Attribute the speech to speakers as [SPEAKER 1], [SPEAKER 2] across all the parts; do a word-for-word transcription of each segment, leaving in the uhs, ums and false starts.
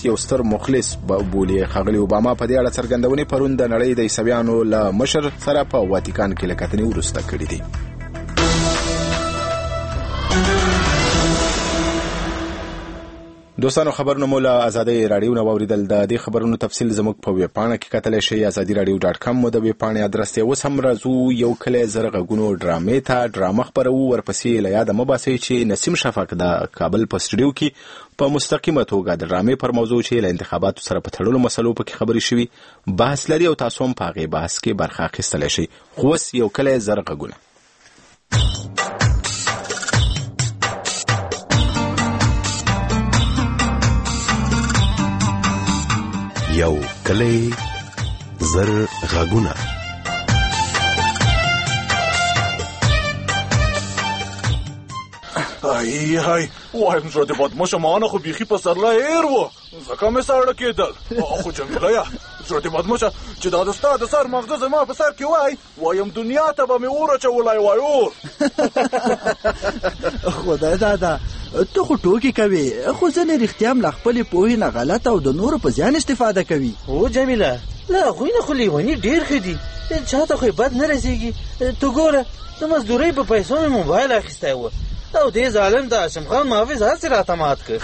[SPEAKER 1] یو ستر مخلص بولي. ښاغلي اوباما په دې اړه څرګندونې پرون د نړۍ د عیسویانو له مشر سره په واتیکان کې له کتنې وروسته کړې دي. دوستانو خبرونه مو له ازادي رادیو نه واوریدل. د دې خبرونو تفصیل زموږ په ویب پاڼه کې کتلی شئ. ازادي رادیو ډاټ کام مو د ویب پاڼې ادرس دی. اوس هم راځو یو کلی زر غږونو ډرامې ته. ډرامه خپروو ورپسې له یاده مه باسئ چې نسیم شفق د کابل په سټوډیو کې په مستقیمه توګه د ډرامې پر موضوع چې له انتخاباتو سره په تړلو مسلو پکې خبرې شوي بحث لري او تاسو هم په هغې بحث کې برخه اخیستلی شئ. خو اوس یو کلی زر غږونه.
[SPEAKER 2] یو کلی زر غږونه.
[SPEAKER 3] ای های وایم زړه دې بدمشه مانه خو بیخي په سرله هیر و ځکه مې ساړه کېدل. خو جمیله یا زړه دې بدمشه چې دا د ستا د سر مغزه زما په سر کې وای وایم دنیا ته به مې اور اچولی وای اور.
[SPEAKER 4] خدای دادا ته خو ټوکې کوې خو ځینې رښتیا هم له خپلې پوهې نه غلط او د نورو په زیان استفاده کوي.
[SPEAKER 5] هو جمیله له هغوی نه خو لیوني ډېر ښه دي. چا ته خو بد نه رسېږي. ته ګوره د مزدورۍ په پیسو مې موبایل اخیستی و او دې ظالم د هاشم خان محافظ هسې راته مات کړ.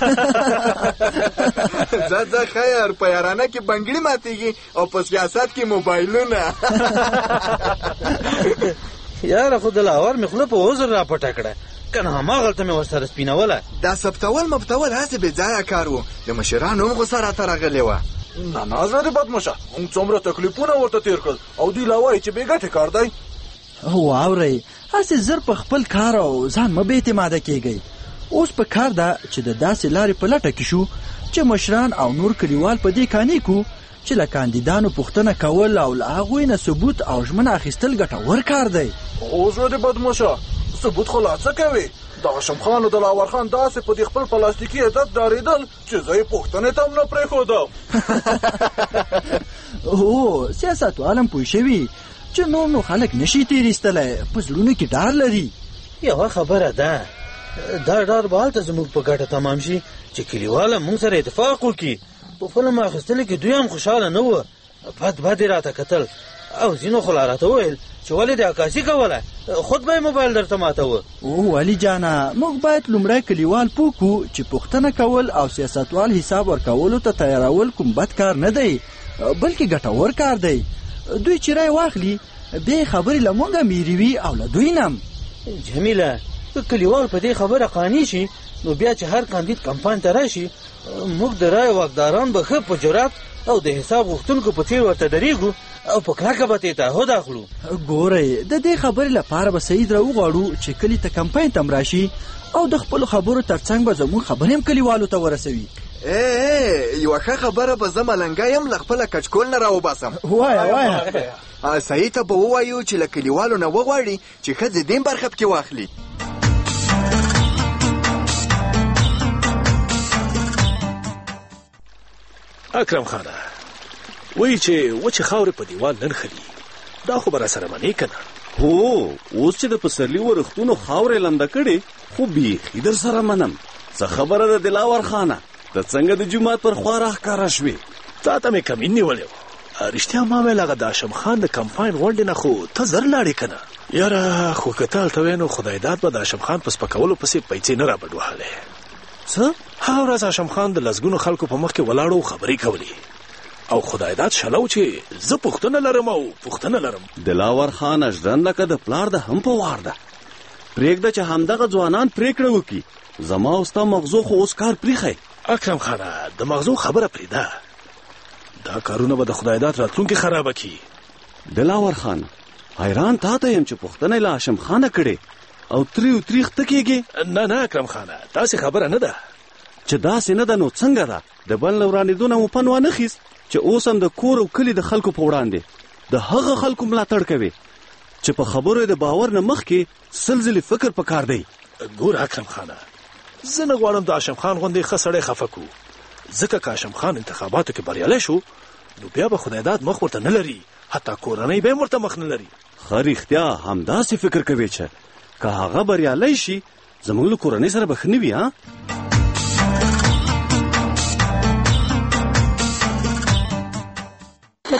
[SPEAKER 6] ځه ځه خیر په یارانه کې بنګړي ماتېږي او په سیاست کې موبایلونه.
[SPEAKER 5] یاره خو د لاور مې خوله په عذر را پټه کړه کنه هماغلته مې ورسره سپینوله.
[SPEAKER 6] دا ثبتول مبتول هسې بې ځایه کار و. د مشرانو هم غوسه راته راغلې وه.
[SPEAKER 3] نه نه زړه دې بدمشه موږ څومره تکلیفونه ورته تېر کړل او دوی لا وایي چې بې ګټې کار دی.
[SPEAKER 4] واورئ هسې زر په خپل کار او ځان مه بې اعتماده کېږئ. اوس په کار ده چې د داسې لارې په لټه کې شو چې مشران او نور کلیوال په دې قانع کړو چې له کاندیدانو پوښتنه کول او له هغوی نه ثبوت او ژمنه اخیستل ګټور کار دی.
[SPEAKER 3] خو زړه دې بدمشه ثبوت خو لا څه کوي. د هاشم خان او د لاور خان داسې په دې خپل پلاستیکي عزت ډارېدل چې زه یې پوښتنې ته هم نه پرېښودم.
[SPEAKER 4] هو سیاستوال هم پوه شوي چې نور نو خلک نشي تېرېستلی په زړونو کې ډار لري.
[SPEAKER 5] یوه خبره ده دا ډار به هلته زموږ په ګټه تمام شي چې کلیواله موږ سره اتفاق وکړي. په فلم اخیستلو کې دوی هم خوشحاله نه وه. بد بد یې راته کتل او ځینو خو لا راته وویل چې ولې دې عکاسي کوله خود به یې موبایل درته ماتوه.
[SPEAKER 4] او والي جانه موږ باید لومړی کلیوال پوه کړو چې پوښتنه کول او سیاستوال حساب ورکولو ته تیارول کوم بد کار نه دی بلکې ګټور کار دی. دوی چې رای واخلي بیا خبرې له مونږه میروي او له دوی نه.
[SPEAKER 5] جمیله که کلیوال په دې خبره قانع شي نو بیا چې هر کاندید کمپاین ته راشي موږ د رای واکداران به ښه په جرات او د حساب غوښتونکو په څېر ورته درېږو او په کلکه به ترې تعهد اخلو.
[SPEAKER 4] ګورئ د دې خبرې لپاره به سعید راوغواړو چې کلي ته کمپاین ته هم راشي او د خپلو خبرو تر څنګ به زموږ خبرې هم کلیوالو ته ورسوي.
[SPEAKER 6] ای یوه ښه خبره به زه ملنګی یم له خپله کچکول نه راوباسم.
[SPEAKER 4] وایه وایه
[SPEAKER 6] سعید ته به ووایو چې له کلیوالو نه وغواړي چې ښځې دې برخه پکې واخلي.
[SPEAKER 7] اکرم خانه وایي چې وچې خاورې په دیوال نه نښلي. دا خو به را سره منې که نه؟
[SPEAKER 8] هو اوس چې د پسرلي ورښتونو خاورې لمده کړې خو بیخي در سره منم. څه خبره ده دلاور خانه ته څنګه د جومات پر خوا راښکاره شوې؟
[SPEAKER 7] تا ته مې کمین نیولی و. رښتیا ما ویل هغه د هاشم خان د کمپاین غونډې نه خو ته زر لاړې که نه؟ یاره خو که ته هلته وی نو خدای داد به د هاشم خان په سپکولو پسې پیسې نه را بډ وهلی.
[SPEAKER 5] څه؟
[SPEAKER 7] هغه ورځ هاشم خان د لسګونو خلکو په مخ کې ولاړو او خبرې کولې او خدای داد شلو چې زه پوښتنه لرم او پوښتنه لرم.
[SPEAKER 8] دلاور خان اژدن لکه د پلار د هم په وار ده. پرېږده چې همدغه ځوانان پرېکړه وکړي. زما او ستا مغزو خو اوس کار پرېښی.
[SPEAKER 7] اکرم خانه د مغزو خبره پرېږده. دا کارونه به د خدای داد راتلونکې خرابه کړي.
[SPEAKER 8] دلاور خان حیران تا ته یم چې پوښتنه یې له هاشم خانه کړې او تریو تریخ ته کېږې.
[SPEAKER 7] نه نه اکرم خانه داسې خبره نه ده.
[SPEAKER 8] چې داسې نه ده نو څنګه ده؟ د بل نه ورانېدو نه مو پن وانخیست چې اوس هم د کور او کلي د خلکو په وړاندې د هغه خلکو ملاتړ کوي چې په خبرو د باور نه مخکې سل ځلې فکر پکار دی.
[SPEAKER 7] ګوره اکرم خانه زه نه غواړم د هاشم خان غوندې ښه سړی خفه کړو ځکه که هاشم خان انتخاباتو کې بریالی شو نو بیا به خدای داد مخ ورته نه لري حتی کورنۍ به هم ورته مخ نه لري.
[SPEAKER 8] ښه رښتیا همداسې فکر کوي چې که هغه بریالی شي زموږ له کورنۍ سره به ښه نه وي. ها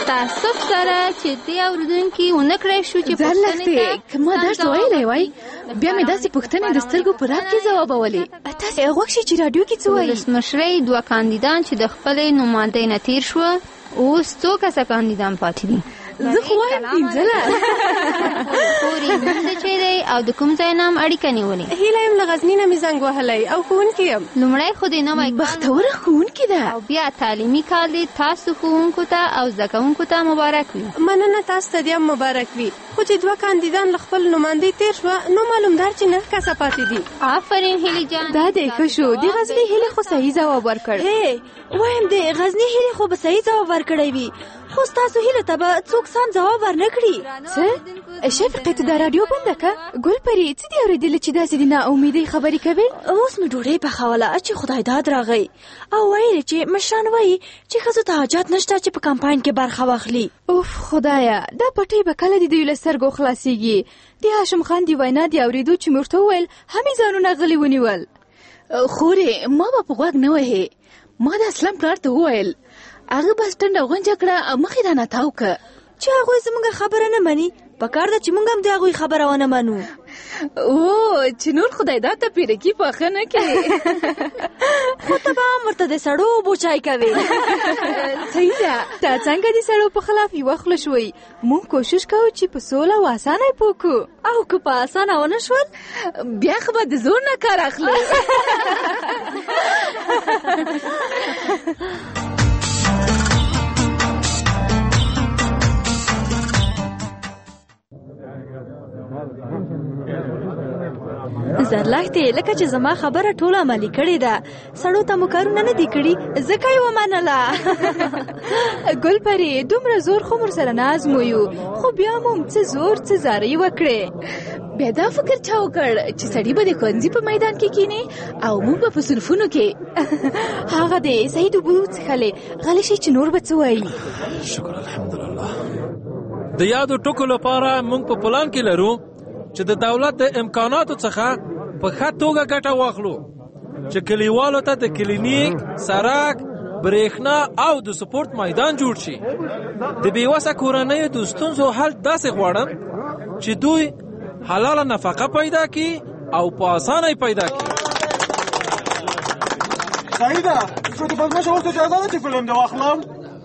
[SPEAKER 9] تاسف سره چې دې اورېدونکي ونه کړی شو چې
[SPEAKER 10] ځان لښتې که ما درس ویلی وای بیا مې داسې پوښتنې د سترګو په راب کې ځوابولې. تاسې غوږ شئ چې راډیو کې څه وایي؟
[SPEAKER 9] ولسمشرۍ دوه کاندیدان چې د خپلې نمایندۍ نه تېر شوه اوس څو کسه کاندیدان پاتې دي؟
[SPEAKER 10] زه خو وایم پنځلس.
[SPEAKER 9] پورې نوم د چیرې او د کوم ځای نه هم اړیکه نیولې؟
[SPEAKER 10] هیله یم له غزني نه مې زنګ وهلی او ښوونکې یم.
[SPEAKER 9] لومړی خو دې نوی
[SPEAKER 10] بختوره ښوونکې ده
[SPEAKER 9] او بیا تعلیمي کال دې تاسو ښوونکو ته او زده کوونکو ته مبارک وي.
[SPEAKER 10] مننه تاسو ته دې هم مبارک وي. خو چې دوه کاندیدان له خپل نمایندۍ تېر شوه نو معلومدار چې نه کسه پاتې دي.
[SPEAKER 9] آفرین هیلې جان.
[SPEAKER 10] دا دی ښه شو. د غزني هیلې خو صحیح ځواب ورکړ. هی وایم د غزني هیلې خو به صحیح ځواب ورکړی وي خو ستاسو هیلو ته به څوک سم ځواب ورنه کړي. څه شفقې ته دا راډیو بنده که ګل پري څه دې اورېدلې چې داسې د ناامیدۍ خبرې کوې؟ اوس مې ډوډۍ پخوله چې خدای داد راغی او ویلې چې مشران وایي چې ښځو ته حاجت نشته چې په کمپاین کې برخه واخلي. اوف خدایه دا پټۍ به کله د دوی له سترګو خلاصېږي. د هاشم خان د وینا د اورېدو چې مې ورته وویل همې ځانونه غلي ونیول. خورې ما به په غوږ نه وهې. ما د اسلام پلار ته وویل هغه بس ټنډه غونجه کړه او مخې رانه تاو که چې هغوی زموږ خبره نه مني. پکار ده چې موږ هم د هغوی خبره ونه منو. او چې نور خدای دا ته پیرکي پاخه نه کوي خو ته به هم ورته د سړو اوبو چای کوې. صحیح ده. تا څنګه د سړو په خلاف یوه خوله شوی. موږ کوشش کوو چې په سوله او اسانه پوه کړو او که په اسانه ونه شول بیا خو به د زور نه کار اخلو. زرلښتې لکه چې زما خبره ټول عملي کړې ده. سړو ته مو کارونه نه دي کړي ځکه یې ومنله. ګل پري دومره زور خو مور سره نه ازمویو خو بیا مو څه زور څه زارۍ وکړې. بیا دا فکر چا وکړ چې سړي به د ښوونځي په میدان کې کینې او موږ به په صنفونو کې. هغه دی صحیح د اوبو وڅښلې غلی شي چې نور به څه وایي.
[SPEAKER 11] شکر الحمدلله. د یادو ټکو لپاره موږ په پلان کې لرو چې د دولت د امکاناتو څخه په ښه توګه ګټه واخلو چې کلیوالو ته د کلینیک، سړک، برېښنا او د سپورت میدان جوړ شي. د بېوسه کورنیو د ستونزو حل داسې غواړم چې دوی حلاله نفقه پیدا کړي او په اسانه پیدا کړي.
[SPEAKER 3] صحیح ده. شو د بدمشه اوس اجازه ده چې فلم دې واخلم؟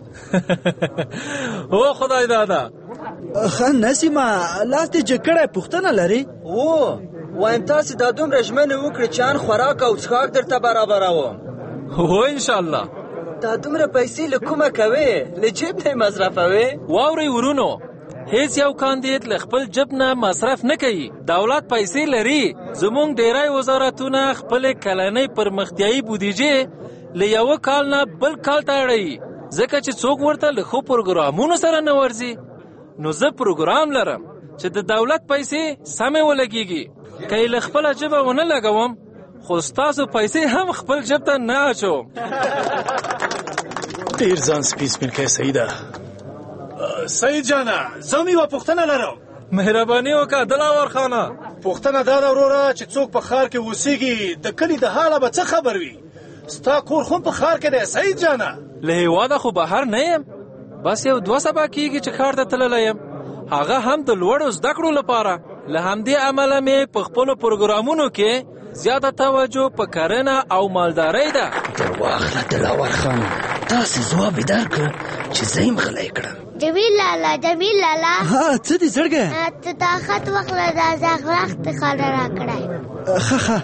[SPEAKER 11] او خدای دادا
[SPEAKER 4] ښه نسیمه لاس دې جګ کړی پوښتنه لري؟
[SPEAKER 12] او وایم تاسې دا دومره ژمنې وکړې چې ان خوراک او څښاک درته برابروم.
[SPEAKER 11] هو انشاءالله.
[SPEAKER 12] دا دومره پیسې له کومه کوې؟ له جیب نه یې مصرفوې؟
[SPEAKER 11] واورئ ورونو هیڅ یو کاندید له خپل جب نه مصرف نه کوي. دولت پیسې لري. زموږ ډیری وزارتونه خپلې کلنۍ پرمختیایي بودیجې له یوه کال نه بل کال ته اړوي ځکه چې څوک ورته له ښو پروګرامونو سره نه ورځي. نو زه پروګرام لرم چې د دولت پیسې سمې ولګېږي. که یې له خپله ژبه ونه لګوم خو ستاسو پیسې هم خپل جب ته نه اچوم.
[SPEAKER 7] ډېر ځان سپین سپین کوې سعیده. سعید جانه زه هم یوه پوښتنه لرم.
[SPEAKER 11] مهرباني وکړه دلاور خانه.
[SPEAKER 7] پوښتنه دا ده وروره چې څوک په ښار کې اوسېږي د کلي د حاله به څه خبر وي؟ ستا کور خو په ښار کې دی سعید جانه.
[SPEAKER 11] له هېواده خو بهر نه یم. بس یو دوه سبا کېږي چې ښار ته تللی یم. هغه هم د لوړو زده کړو لپاره. له همدې امله مې په خپلو پروګرامونو کې زیاته توجه په کرنه او مالدارۍ ده.
[SPEAKER 12] درواخله دلاور خان داسې ځواب یې درکړ چې زه یم غلی کړم.
[SPEAKER 13] جمیل لالا جمیل لالا
[SPEAKER 4] ها څه دي زړګه؟
[SPEAKER 13] ته دا خط واخله دا زغلخت خاله را کړی.
[SPEAKER 4] ښه ښه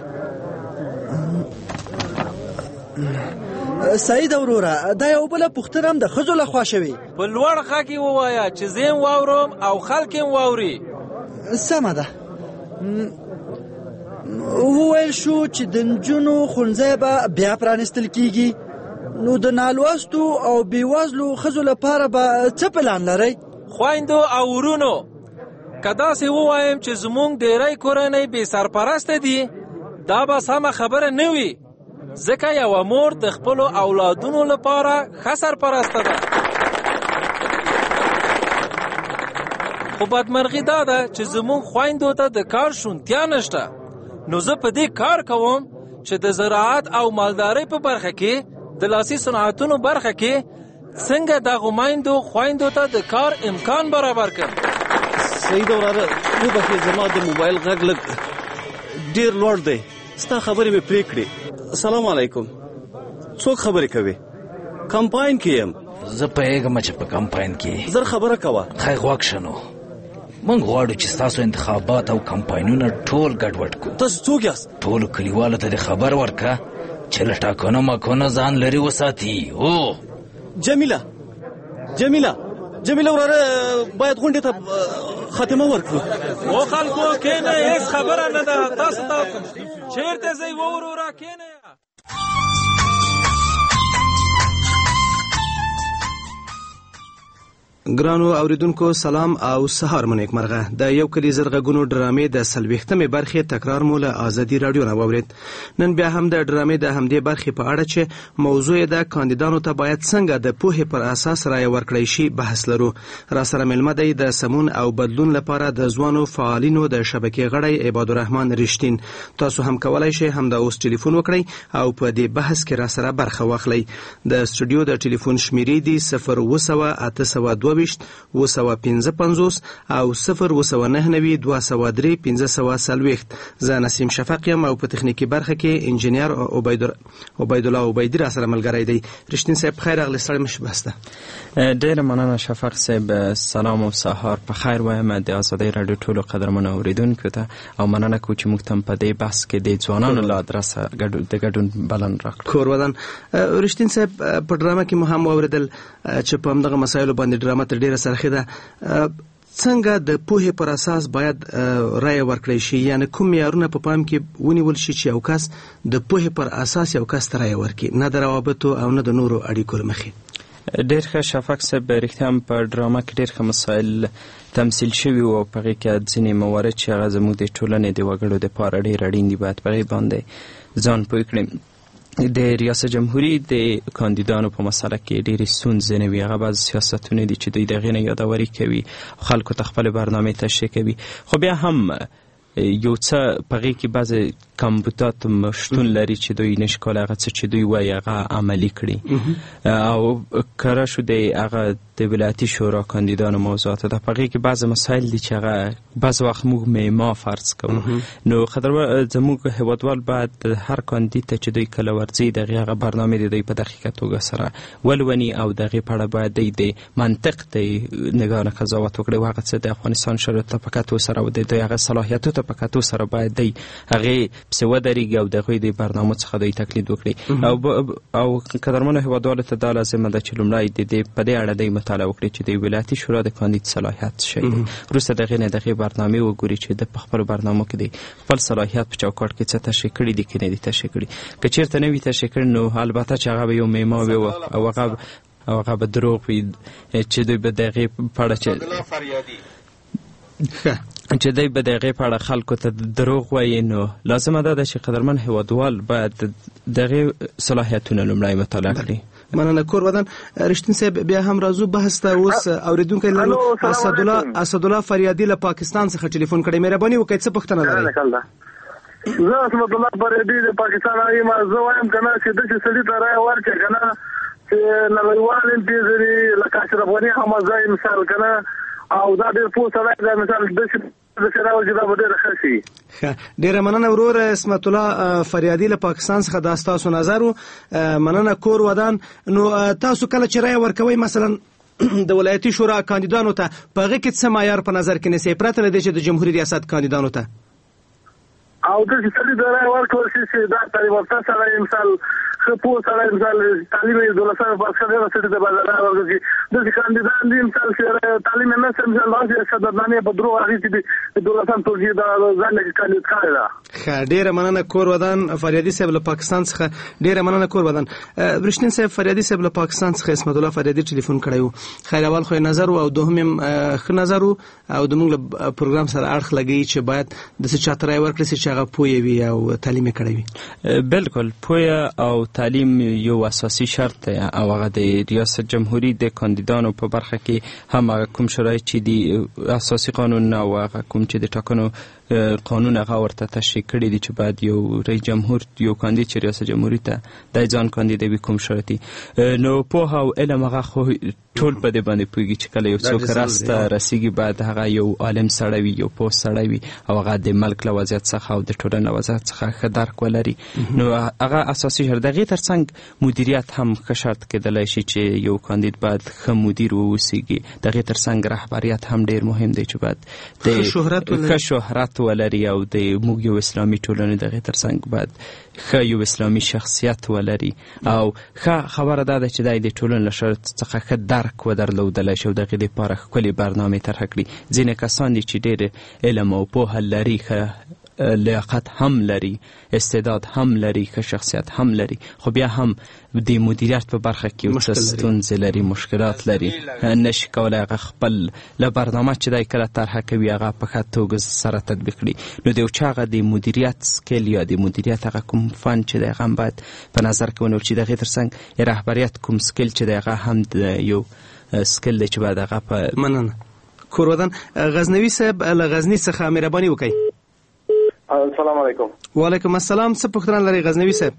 [SPEAKER 4] سعید وروره دا یو بله پوښتنه هم د ښځو لخوا شوې.
[SPEAKER 11] په لوړ غږ یې ووایه چې زه یم واورم او خلک یې واوري.
[SPEAKER 4] سمه ده. وویل شو چې د نجونو ښوونځی به بیا پرانیستل کیږي. نو د نالوستو او بېوزلو ښځو لپاره به څه پلان لرئ؟
[SPEAKER 11] خویندو او ورونو که داسې ووایم چې زموږ ډېری کورنۍ بې سرپرسته دي دا به سمه خبره نه وي ځکه یوه مور د خپلو اولادونو لپاره ښه سرپرسته ده. خو بدمرغي دا ده چې زموږ خویندو ته د کار شونتیا نشته. نو زه په دې کار کوم چې د زراعت او مالدارۍ په برخه کې د لاسي صنعتونو برخه کې څنګه دغو میندو خویندو ته د کار امکان برابر کړم.
[SPEAKER 8] صحیح ده وراره، وبخښې زما د موبایل غږ لږ ډېر لوړ دی، ستا خبرې مې پرې کړې. سلام علیکم. څوک خبرې کوي؟ کمپاین کې یم.
[SPEAKER 14] زه پوهېږم چې په کمپاین کې
[SPEAKER 8] زر خبره کوه.
[SPEAKER 14] خی غوږ شه نو، موږ غواړو چې ستاسو انتخابات او کمپاینونه ټول ګډوډ کړو.
[SPEAKER 8] تاسو څوک یاست؟
[SPEAKER 14] ټولو کلیوالو ته د خبر ورکړه چې له ټاکنو ماکنو ځان لرې وساتي. او
[SPEAKER 8] جمیله جمیله جمیله وراره باید غونډې ته خاتمه ورکړو.
[SPEAKER 11] و خلکو کېنه، هیڅ خبره نه ده. تاسو ته چېرته ځئ و وروره کېنه.
[SPEAKER 15] ګرانو اوریدونکو سلام او سهار مو نیکمرغه. د یو کلی زر غږونو ډرامې د څلوېښتمې برخې تکرار مو له ازادي راډیو نه واورېد. نن بیا هم د ډرامې د همدې برخې په اړه چې موضوع د کاندیدانو ته باید څنګه د پوهې پر اساس رایه ورکړی شي بحث لرو. را سره مېلمه دی د سمون او بدلون لپاره د ځوانو فعالینو د شبکې غړی عبادالرحمن رښتین. تاسو هم کولی شئ همدا اوس ټلیفون وکړئ او په دې بحث کې را سره برخه واخلئ. د سټوډیو د ټلیفون شمیرې دي صفر اوه سوه اته سوه دوه ویشت اوه سوه پنځه پنځوس او صفر اوه سوه نهه نوي دوه سوه درې پنځه سوه څلوېښت. زه نسیم شفق یم او په تخنیکي برخه کې انجینیر عبیدالله عبیدي را سره ملګری دی. رښتین صاحب خیر راغلی، ستړی مه شئ. بسته
[SPEAKER 16] ډېره مننه شفق صاحب. سلام او سهار په خیر وایم د ازادۍ راډیو ټولو قدرمنو اوریدونکو ته، او مننه کوم چې موږ ته په دې بحث کې د ځوانانو له ادرسه د ګډون بلنه راکړه.
[SPEAKER 15] کور ودان رښتین صاحب په ډرامه کې مو هم واورېدل چې په همدغه مسایلو باندې ډرامه تر ډېره سرخي ده. څنګه د پوهې پر اساس باید رایه ورکړی شي، یعنی کوم معیارونه په پام کې ونیول شي چې یو کس د پوهې پر اساس یو کس ته رایه ورکړي، نه د روابطو او نه د نورو اړیکو له مخې؟
[SPEAKER 16] ډېر ښه شفق صاحب، رښتیا هم په ډرامه کې ډېر ښه مسایل تمثیل شوي وو. په هغې کې ځینې موارد چې هغه زموږ د ټولنې د وګړو دپاره ډېر اړین دي باید په هغې باندې ځان پوه کړي. د ریاست جمهوری د کاندیدانو په مسله کې ډېرې ستونزې نه وي. هغه بعض سیاستونه دي چې دوی د هغې نه یادوري کوي، خلکو ته خپلې برنامې تشریح کوي، خو بیا هم یو څه په هغې کې بعضې کمبودات شتون لري چې دوی نشي کولی هغه څه چې دوی وایي هغه عملي کړي. او کره شو د هغه د ولایتي شورا کاندیدانو موضوعاتو ده، په هغې کې بعضې مسایل دي چې هغه بعض وخت موږ معما فرض کوو. نو قدر زموږ هیوادوال باید هر کاندید ته چې دوی کله ورځي د هغې هغه برنامې د دوی په دقیقه توګه سره ولوني او د هغې په اړه باید دوی د منطق د نګاه نه قضاوت وکړي او هغه څه د افغانستان شرایطو ته په کتو سره او د دوی هغه صلاحیتو ته په کتو سره باید دوی هغې پسې ودرېږي او د هغوی د برنامو څخه دوی تقلید وکړي. او او قدرمنو هیوادوالو ته دا لازمه ده چې لومړی د دې په دې اړه دوی مطالعه وکړي چې د ولایتي شورا د کاندید صلاحیت څه شی دی. وروسته د هغې نه د هغې برنامې وګوري چې د په خپلو برنامو کې د خپل صلاحیت په چوکاټ کې څه تشریح کړي دي که نه دي تشریح کړي. که چېرته نه وي تشریح کړي نو البته چې هغه به یو معما وي او هغه او هغه به دروغ وي چې دوی به د هغې په اړه چې چې دوی به د هغې په اړه خلکو ته دروغ وایي. نو لازمه ده چې قدرمن هیوادوال باید د هغې صلاحیتونه لومړی مطالعه کړي.
[SPEAKER 15] مننه کور ودان. رښتین صاحب بیا هم راځو بحث ته. اوس اوریدونکی لرو اسدالله اسدالله فریادي له پاکستان څخه ټلیفون کړی. مهرباني وکړئ څه پوښتنه لرئ؟
[SPEAKER 17] زه اسدالله فریادي د پاکستان یم. زه وایم که نه چې داسې سړي ته رایه ورکړي که نه چې نړیوال یې پېژني لکه اشرف غني حمزه مثال که نه او دا ډېر پوه سړی دی مثال داسې داسې راوځي دا به ډېره ښه شي.
[SPEAKER 15] ډېره مننه ورور اسمت الله فریادي له پاکستان څخه دا ستاسو نظر و. مننه کور ودان. نو تاسو کله چې رایه ورکوئ مثلا د ولایتي شورا کاندیدانو ته په هغې کې څه معیار په نظر کې نیسئ پرته له دې چې د جمهوري ریاست کاندیدانو ته
[SPEAKER 17] او داسې سړي ته رایه ورکول شي چې دا تعلیم یافته سړی مثال ښه پوه سړی مثال تعلیم یې دولسمې پاس کړی هغه سړي ته باید رایه ورکړل شي. داسې کاندیدان دي مثال چې تعلیم یې نشته مثال داسې شهادتنامې په دروغ اخیستې دي د دولسم ټولګي د ځان نه کاندید کړې ده.
[SPEAKER 15] ښه ډېره مننه کور ودان فریادي صاحب له پاکستان څخه. ډېره مننه کور ودان. رښتین صاحب فریادي صاحب له پاکستان څخه اسمت الله فریادي ټلیفون کړی و. خیر اول خو یې نظر و او دوهم یې ښه نظر و او زموږ له پروګرام سره اړخ لګوي چې باید داسې چا ته رایه ورکړي چې هغه پوه وي او تعلیم یې کړی وي.
[SPEAKER 16] بالکل پوهه او تعلیم یو اساسي شرط دی او هغه د ریاست جمهوری د کاندیدانو په برخه کې هم کوم شرایط چې دي اساسي قانون او هغه کوم چې د ټاکنو قانون هغه ورته تشریح کړي دي چې باید یو رئیس جمهور یو کاندید چې ریاست جمهوریت ته د ځان کاندیدوي کوم شرطي نو پوهه او علم هغه خو ټول په دې باندې پوهېږي چې کله یو څوک راسته رسېږي باید هغه یو عالم سړی وي یو پوه سړی وي او هغه د ملک له وضعیت څخه او د ټولنې له وضعیت څخه ښه درک ولري نو هغه اساسي شرط د هغې تر څنګ مدیریت هم ښه شرط کېدلی شي چې یو کاندید باید ښه مدیر واوسېږي د هغې تر څنګ رهبریت هم ډېر مهم دی چې باید ښه شهرت ولري او د موږ یو اسلامي ټولنې د هغې تر څنګ باید ښه یو اسلامي شخصیت ولري او ښه خبره دا ده چې دی د ټولنې له شرط څخه ښه درک ودرلودلی شي او د هغې دپاره ښکلې برنامې طرحه کړي ځینې کسان دي چې ډېر علم او پوهه لري ښه لیاقت هم لري استعداد هم لري ښه شخصیت هم لري خو بیا هم د مدیریت په برخه کې یو څه ستونزې لري مشکلات لري نشي کولی هغه خپل له برنامه چې دی کله طرحه کوي هغه په ښه توګه سره تطبیق کړي نو د یو چا هغه د مدیریت سکیل یا د مدیریت هغه کوم فن چې دی هغه هم باید په نظر کې ونیول شي د هغې تر څنګ رهبریت کوم سکیل چې دی هغه هم د یو سکیل دی چې باید هغه په
[SPEAKER 15] مننه کورودن غزنوي صاحب له غزني څخه مهرباني وکړئ
[SPEAKER 18] السلام علیکم.
[SPEAKER 15] وعلیکم السلام. څه پوښتنه لرئ غزنوي صاحب؟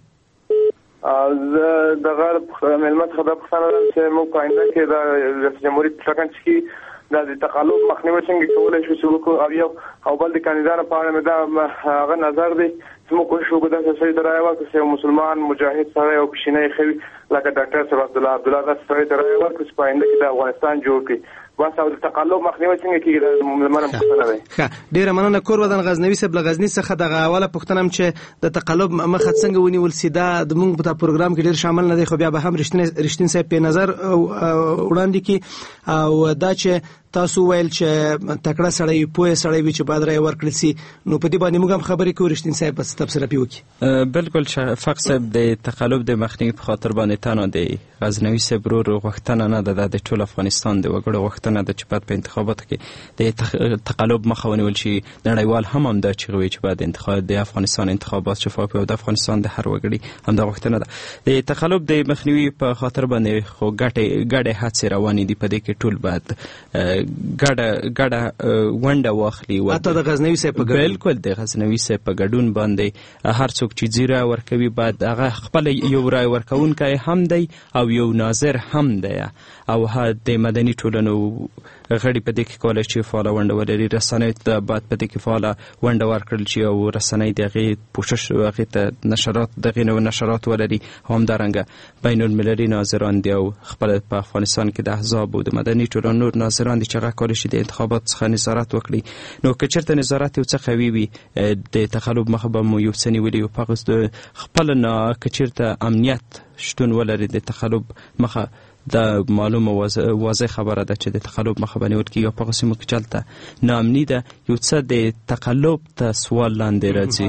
[SPEAKER 18] زه دغه مېلمه څخه دا پوښتنه لرم چې موږ په آینده کې د ریاست جمهوریت په ټاکنو کې د تقلب مخنیوی څنګه کولی شو چې وکړو او یو او بل د کاندیدانو په اړه مې دا هغه نظر دی چې موږ کوشش وکړو داسې سړي ته رایه ورکړو چې یو مسلمان مجاهد سړی او پېشینی ښه وي لکه ډاکټر صاحب عبدالله عبدالله داسې سړي ته رایه ورکړو چې په آینده کې د افغانستان جوړ کړي بس او د تقلب مخنیوی څنګه کېږي دا منه پوښتنه دی.
[SPEAKER 15] ښه ډېره مننه کورودن غزنوي صاحب له غزني څخه دغه اوله پوښتنه هم چې د تقلب مخه څنګه ونیول سي دا زموږ په پروګرام کې ډېر شامل نه دی خو بیا به هم رښتین صاحب په نظر وړاندې کړي او دا چې تاسو ویل چې تکړه سړی پوهه سړی وي چې باید رایه ورکړل سي نو په دې باندې موږ هم خبرې کوو رښتین صاحب بس تبصره پې وکړي.
[SPEAKER 16] بالکل شفق صاحب د تقلب د مخنیوي په خاطر باندې تنها د غزنوي صاحب ورور غوښتنه نه ده د ټول افغانستان د وګړو غوښتنه ده چې باید په انتخاباتو کې د تقلب مخه ونیول شي نړیوال هم همدا چیغې وایي چې باید انتخاب د افغانستان انتخابات شفاف او د افغانستان د هر وګړي همدا غوښتنه ده د تقلب د مخنیوي په خاطر باندې خو ګډې ګډې هڅې روانې دي په دې کې ټول باید ګډه ګډه ونډه واخلي
[SPEAKER 15] حتی د غزنوي صاحب په ګډون
[SPEAKER 16] بالکل د غزنوي صاحب په ګډون باندې هر څوک چې زیره ورکوي باید هغه خپل یو رای ورکوونکی هم دی او یو ناظر هم دی او د مدني ټولنو غړي په دې کې کولی شي فعاله ونډه ولري رسنۍ ته باید په دې کې فعاله ونډه ورکړل شي او رسنۍ د هغې پوښښ هغې ته نشرات دغې نوع نشرات ولري او همدارنګه بین المللي ناظران دي او خپله په افغانستان کې د احزاب او د مدني ټولنو نور ناظران دي چې هغه کولی شي د انتخابات څخه نظارت وکړي نو که چېرته نظارت یو څه قوي وي د تقلب مخه به مو یو څه نیولي او په هغه خپله که چېرته امنیت شتون ولري د تقلب مخه دا معلومه واضح خبره ده چې د تقلب مخه به نیول کېږي او په هغه سیمو کې چې هلته ناامني ده یو څه د تقلب ته سوال لاندې راځي.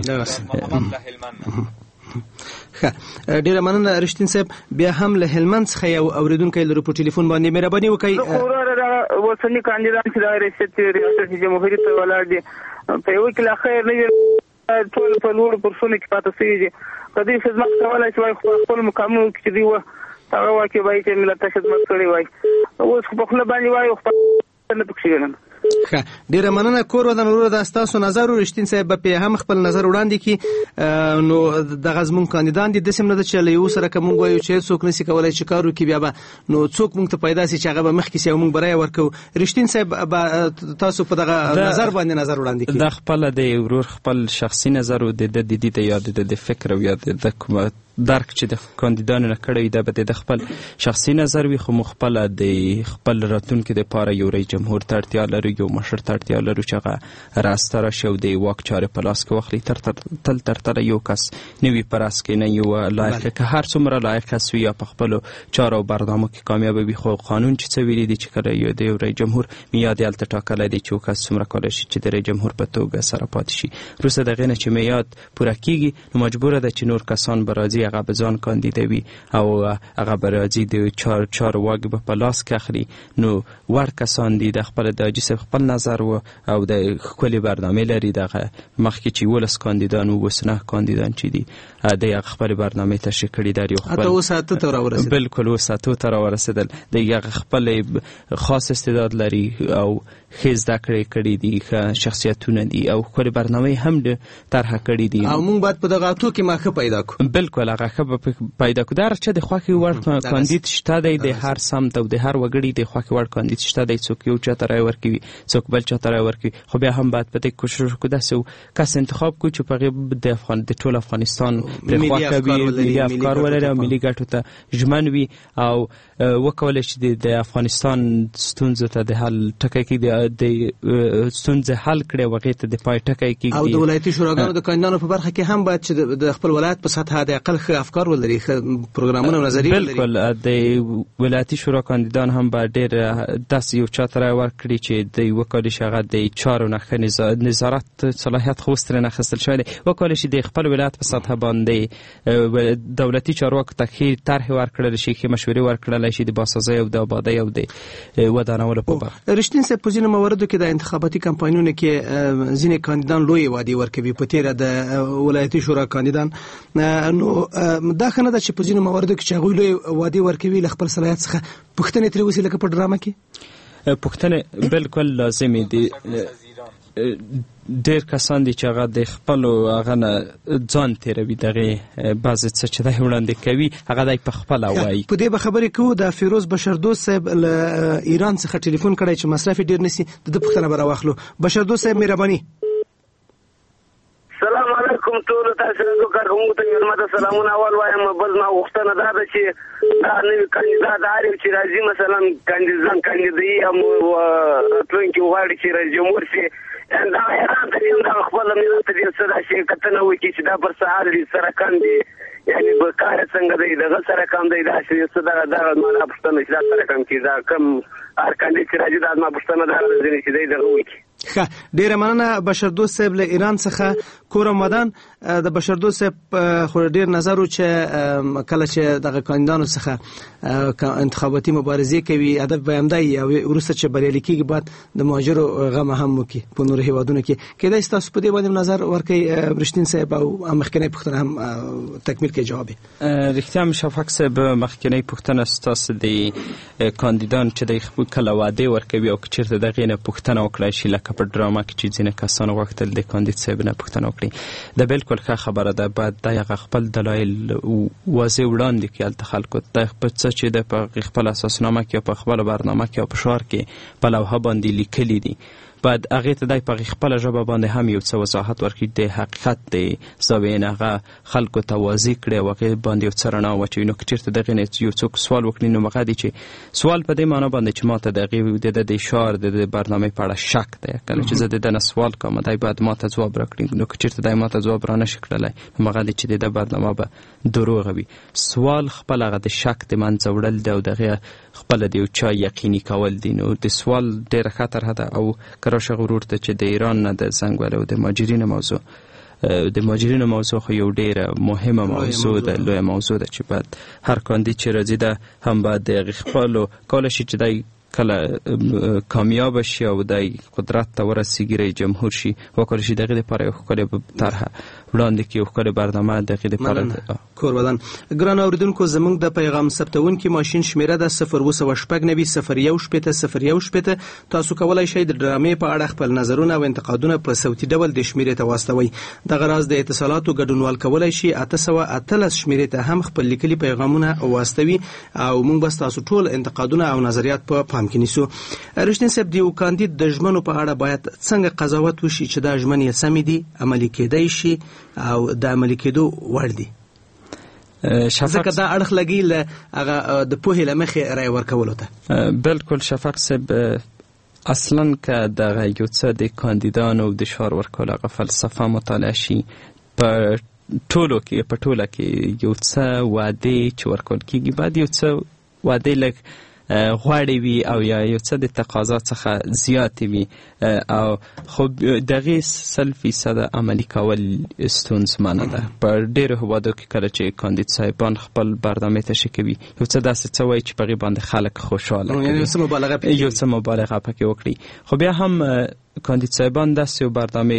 [SPEAKER 15] ښه ډېره مننه رښتین صاحب بیا هم له هلمند څخه یو اورېدونکی لرو په ټلیفون باندې مهرباني وکړئ.
[SPEAKER 17] اوسني کاندیدان چې د ریاست جمهوریت ته ولاړ دي په یوه کې لا خیر نه وي ټول په لوړو پرسونو کې پاته شوي دي که دوی خدمت کولی شي وایي خپل مقامونو کې چې دوی وه هغه واقع وایي چې ملت ته خدمت کړی وایي اوس خو په خوله باندې وایي خپل نه پکښې وینم.
[SPEAKER 15] ښه ډېره مننه کورودن وروره دا ستاسو نظر و رښتین صاحب به پې هم خپل نظر وړاندې کړي نو دغه زموږ کاندیدان دي داسې هم نه ده چې له یو سره که موږ وایو چې څوک نشي کولی چې کار وکړي بیا به نو څوک موږ ته پیدا سي چې هغه به مخکې سي او موږ به رایه ورکوو. رښتین صاحب به تاسو په دغه نظر باندې نظر وړاندې کړي.
[SPEAKER 16] دا خپله د ورور خپل شخصي نظر و د ده د دې ته یا د د فکر او یا د کومه درک چې د کاندیدانو نه کړی وي دا به د خپل شخصي نظر وي خو موږ خپله د خپل راتلونکي دپاره یو رئیس جمهور ته اړتیا لرو یو مشر ته اړتیا لرو چې هغه راسته راشي او د واک چارې په لاس کې واخلي تل تر تله یو کس نه وي په راس کې نه یو لایق که هر څومره لایق کس وي یا په خپلو چارو او برنامو کې کامیابه وي خو قانون چې څه ویلي دي چې کله یو د یو رئیس جمهور میاد یې هلته ټاکلی دی چې یو کس څومره کولی شي چې د رئیس جمهور په توګه سره پاتې شي وروسته د هغې نه چې میاد پوره کېږي نو مجبوره ده چې نور کسان به راځي هغه به ځان کاندیدوي او هغه به راځي د چار چار واګ به په لاس کې اخلي نو ور کسان دي د خپل د حاجي صاحب خپل نظر و او د ښکلې برنامې لري دغه مخکې چې یولس کاندیدان و اوس نه کاندیدان چې دي د هغه خپل برنامه تشریح کړي دا یو
[SPEAKER 15] خپل اوس اته ته راورسېدل
[SPEAKER 16] بالکل اوس اته ته راورسېدل د هغه خپل خاص استعداد لري او ښه زده کړې کړي دي ښه شخصیتونه دي او خپل برنامه هم طرحه کړي دي
[SPEAKER 15] او موږ باید په دغه اتو کې ماخه پیدا کړو
[SPEAKER 16] بالکل هغه ښه پیدا کړو دا چې د خوښي وړ کاندید شته دی د هر سمت او د هر وګړي د خوښي وړ کاندید شته دی څوک یو چاته رای ورکوي څوک بل چاته رای ورکوي خو بیا هم باید په دې کوشش وکړو داسې کس انتخاب کړو چې په هغې د افغان د ټول افغانستان پرې خوښه وي ملي افکار ولري او ملي ږټو ته ژمن وي او وکولی چې د افغانستان ستونزو ته د حل ټکی کړي د ستونزې حل کړي او هغې ته د پای ټکی کږدي
[SPEAKER 15] او د ولایتي شوراګانو د کاندیدانو په برخه کې هم باید چې د خپل ولایت په سطحه د اقل ښه افکار ولري ښه پروګرامونه او نظریې ولري
[SPEAKER 16] بالکل د ولایتي شورا کاندیدان هم باید ډېر داسې یو چا ته رای ورکړي چې دوی وکولی شي هغه د چارو نه ښه نظارت صلاحیت خو اوس ترېنه اخیستل شوی دی وکولی شي د خپل ولایت په سطحه باندې دولتي چارواکو ته ښې طرحې ورکړلی شي ښې مشورې ورکړلی شي د باسازۍ او د آبادۍ او د ودانولو په برخه
[SPEAKER 15] رښتین صاحب په ځینو مواردو کې د انتخاباتي کمپاینونو کې ځینې کاندیدان لویې وعدې ورکوي په تېره د ولایتي شورا کاندیدان نو دا ښه نه ده چې په ځینو مواردو کې چې هغوی لویې وعدې ورکوي له خپل صلاحیت څخه پوښتنې ترې وسي لکه په ډرامه کې
[SPEAKER 16] پوښتنې بالکل لازمي دي ډېر کسان دي چې هغه د خپلو هغه نه ځان تېروي دغې بعضې څه چې دی وړاندې کوي هغه دی په خپله وایي
[SPEAKER 15] په دې به خبرې کوو د فیروز بشردوست صاحب له ایران څخه ټلیفون کړی چې مصرف یې ډېر نه سي د ده پوښتنه به راواخلو بشردوست صاحب مهرباني
[SPEAKER 17] سلام علیکم ټولو تاسو ته کارکوونکو ته یو سلامونه اول وایم بل ما غوښتنه دا ده چې دا نوي کاندیدات هر یو چې راځي مثلا کاندیدان کاندیدي هم راتلونکي غواړي چې رئیس جمهور شي دا حیران ته یم دا خپله ملت ته ډېر څه داسې کتنه وکړي چې دا پر سهار دي سرکان دي یعنې بکاره څنګه دی دغه سرکان دی داسې څه دغه دغه ما دا پوښتنه چې دا سرکان کې دا کم هر کاندید چې راځي دا ما پوښتنه دا ده چې دی دغه وکړي
[SPEAKER 15] ښه ډېره مننه بشردوست صاحب له ایران څخه کورم ودان د بشردوست صاحب خو ډېر نظر و چې کله چې دغه کاندیدانو څخه انتخاباتي مبارزې کوي هدف به همدا وي او وروسته چې بریالي کېږي باید د مهاجرو غم هم وکړي په نورو هېوادونو کې کېدای شي تاسو په دې باندې نظر ورکوئ رښتین صاحب او مخکینۍ پوښتنه هم تکمیل کړئ جواب یې
[SPEAKER 16] رښتیا هم شفق صاحب مخکینۍ پوښتنه ستاسو د کاندیدان چې دی کله وعدې ورکوي او که چېرته د هغې نه پوښتنه وکړی شي لکه په ډرامه کې چې ځینې کسانو غوښتل د کاندید صاحب نه پوښتنه وکړي دا بالکل ښه خبره ده باید دا هغه خپل دلایل واضح وړاندې کړي هلته خلکو ته په څه چې د په خپل اساسنامه کې او په خپله برنامه کې او په شعار کې په لوحه باندې لیکلي دي باید هغې ته دی په خپله ژبه باندې هم یو څه وضاحت ورکړي د حقیقت د زاویې نه هغه خلکو ته واضح کړي او هغې باندې یو څه رڼا واچوي نو که چېرته د هغې نه یو څوک سوال وکړي نو هغه دی چې سوال په دې معنا باندې چې ما ته د هغې د ده د شعار د د برنامې په اړه شک دی کله چې زه د ده نه سوال کوم دی باید ما ته ځواب راکړي نو که چېرته دی ما ته ځواب را نشي کړلی نو هغه دی چې د ده برنامه به دروغه وي سوال خپل هغه د شک د منځه وړل دی او د هغې خپله د یو چا یقیني کول دي نو د سوال ډېره ښه طرحه ده او که راشه غرور ته چې د ایران نه د زنګ وهلو د مهاجرینو موضوع د مهاجرینو موضوع خو یو ډېره مهمه موضوع ده لویه موضوع ده چې باید هر کاندید چې راځي ده هم باید د هغې خپلو کولی شي چې دی کله کامیاب شي او دی قدرت ته ورسیږي رئیس جمهور شي وکولی شي د هغې دپاره یو ښکلې طرحه وړاندې کړي یو ښکلې برنامه د هغې دپاره
[SPEAKER 15] کور ودان ګرانو اورېدونکو زموږ د پیغام ثبتونکي ماشین شمېره ده صفر اوه سوه شپږ نوي صفر یو شپېته صفر یو شپېته تاسو کولی شئ د ډرامې په اړه خپل نظرونه او انتقادونه په صوتي ډول د شمېرې ته واستوئ دغه راز د اتصالاتو ګډونوال کولی شي اته سوه اتلس شمېرې ته هم خپل لیکلي پیغامونه واستوي او موږ به ستاسو ټول انتقادونه او نظریات په پام کې نیسو رښتین صاحب د یو کاندید د ژمنو په اړه باید څنګه قضاوت وشي چې دا ژمنې سمې دي عملي کېدی شي او د عملي کېدو وړ دي ځکه دا اړخ لګي له هغه د پوهې له مخې رای ورکولو ته
[SPEAKER 16] بالکل شفق صاحب اصلا که دغه یو څه د کاندیدانو د شعار ورکولو هغه فلسفه مطالعه شي په ټولو کې په ټوله کې یو څه وعدې چې ورکول کېږي باید یو څه وعدې لږ غوړې وي او یا یو څه د تقاضا څخه زیاتې وي او خو د هغې سل فیصده عملي کول ستونزمنه ده په ډېرو هېوادو کې کله چې کاندید صاحبان خپل برنامې تشریح کوي یو څه داسې څه وایي چې په هغې باندې خلک خوشحاله کوي
[SPEAKER 15] یو څه مبالغه
[SPEAKER 16] یو څه مبالغه پکې وکړي خو بیا هم کاندید صاحبان داسې یو برنامې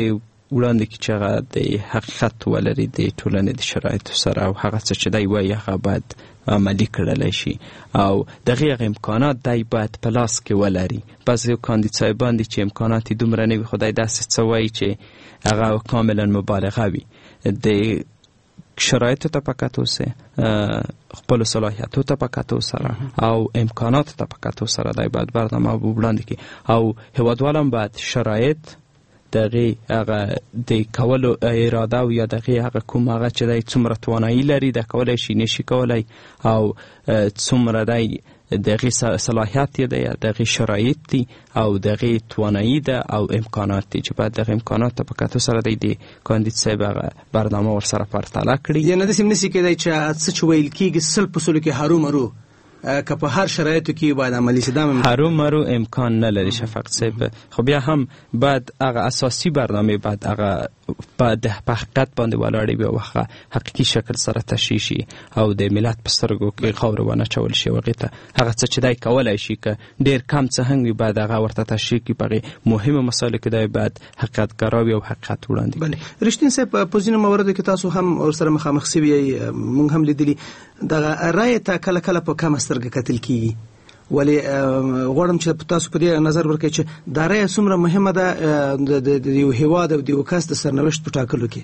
[SPEAKER 16] وړاندې کې چې هغه د حقیقت ولري د ټولنې د شرایطو سره او هغه څه چې دی وایي هغه باید عملي کړلی شي او دغې هغه امکانات دی باید په لاس کې ولري. بعضې کاندید صاحبان دي چې امکانات یې دومره نه وي خو دی داسې څه وایي چې هغه کاملا مبالغه وي. د شرایطو ته په کتو سره خپلو صلاحیتو ته په کتو سره او امکاناتو ته په کتو سره دی باید برنامه وړاندې کړي او هیوادوال هم باید شرایط دغه هغه د کولو اراده او یا دغه هغه کوم هغه چې دی څومره توانایي لري د کولی شي نشي کولی او څومره دی دغه صلاحیت دی یا دغه شرایط دی او دغه توانایي ده او امکانات دی چې باید دغه امکانات ته په کتو سره دی د کاندید صاحب هغه برنامه ورسره پرتله کړي.
[SPEAKER 15] یعنې داسې هم نشي کېدی چې څه چې ویل کېږي سل په سلو کې هرومرو که په هر شرایطو کې باید عملي شي.
[SPEAKER 16] هرومرو امکان نه لري شفق صاحب. خو بیا هم باید هغه اساسي برنامه باید هغه باید په حقیقت باندې ولاړې وي او هغه حقیقي شکل سره تشریح شي او د ملت په سترګو کې خاوره ونه اچول شي. هغې ته هغه څه چې دی کولی شي که ډېر کم څه هم وي باید هغه ورته تشریح کړي. په هغې مهمو مسایلو کې دی باید حقیقتګرا وي او حقیقت وړاندې
[SPEAKER 15] کړي. رښتین صاحب په ځینو موردو کې تاسو هم ورسره مخامخ سوي یئ، موږ هم لیدلي دغه رایې ته کله کله په کمه سترګه کتل کېږي. ولې غواړم چې تاسو په دې نظر ورکړئ چې دا رایه څومره مهمه ده د یو هېواد او د یو کس د سرنوشت په ټاکلو کې.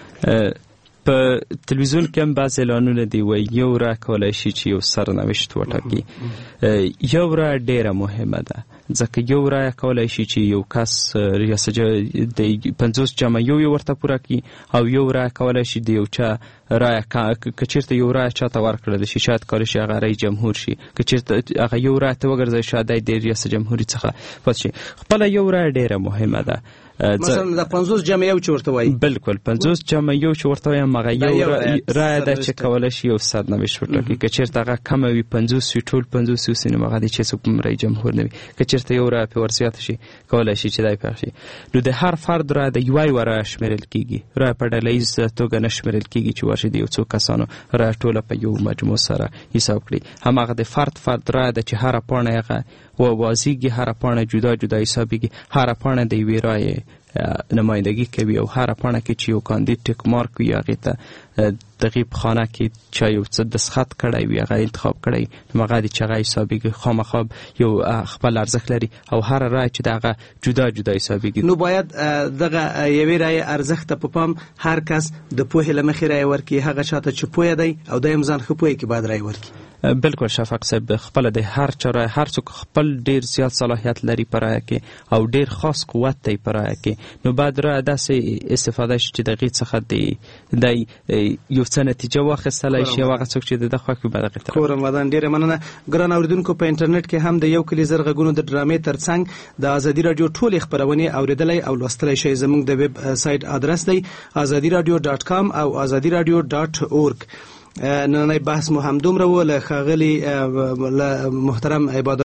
[SPEAKER 16] په تلویزیون کې هم بعض اعلانونه دي وایي یو رایه کولی شي چې یو سرنوشت وټاکي. یو رایه ډېره مهمه ده ځکه یو رایه کولی شي چې یو کس ریاست د پنځوس جمع یو یو ورته پوره کړي او یو رایه کولی شي د یو چا رایه که چېرته یو رایه چا ته ورکړلی شي شاید کولی شي هغه رئیس جمهور شي. که چېرته هغه یو رایه ته وګرځوي شاید دی د ریاست جمهوري څخه پاتې شي. خپله یو رایه ډېره مهمه ده.
[SPEAKER 15] مثلا د پنځوس جمع یو چې ورته وایي
[SPEAKER 16] بلکل پنځوس جمع یو چې ورته وایم هغه یو رایه ده چې کولی شي یو سرنوشت وټاکي. که چېرته هغه کمه وي پنځوس وي ټول پنځوس اوسي نو هغه دی چې څوک هم رئیس جمهور نه وي. که چېرته یو رایه پرې ورزیاته شي کولی شي چې دی پېښ شي. نو د هر فرد رایه د یوه یوه رایه شمېرل کېږي. رایه په ډله ییزه توګه نه شمېرل کېږي چې ورشي د یو څو کسانو رایه ټوله په یو مجموع سره حساب کړي. هماغه د فرد فرد رایه ده چې هره پاڼه هغه ووازیږي، هره پاڼه جدا جدا حسابېږي، هره پاڼه د یوې رایې نمایندګي کوي او هره پاڼه کې چې یو کاندید ټیک مارک وي هغې ته دغې په خانه کې چا یو څه دستخط کړی وي هغه انتخاب کړی نو هغه دی چې هغه حسابېږي خامخا یو خپل ارزښت لري او هره رایه چې د هغه جدا جدا حسابېږي.
[SPEAKER 15] نو باید دغه یوې رایې ارزښت ته په پام هر کس د پوهې له مخې رایه ورکړي. هغه چا ته چې پوهه دی او دی هم ځان ښه پوهې کې باید رایه ورکړي.
[SPEAKER 16] بلکل شفق صاحب خپله د هر چا رایه هر څوک خپل ډېر زیات صلاحیت لري په رایه کې او ډېر خاص قوت دی په رایه کې. نو باید رایه داسې استفاده شي چې د هغې څخه د یو څه نتیجه واخیستلی شي او هغه څوک چې د ده خوښ وي باید هغې ته
[SPEAKER 15] کورم ودان. ډېره مننه ګران اورېدونکو. په انټرنیټ کې هم د یو کلي زر غږونو د ډرامې تر څنګ د ازادي راډیو ټولې خپرونې اورېدلی او لوستلی شئ. زموږ د ویب سایټ آدرس دی ازادي راډیو ډاټ کام او ازادي راډیو ډاټ اورګ. نننی بحث مو هم دومره و. له ښاغلي محترم عبادت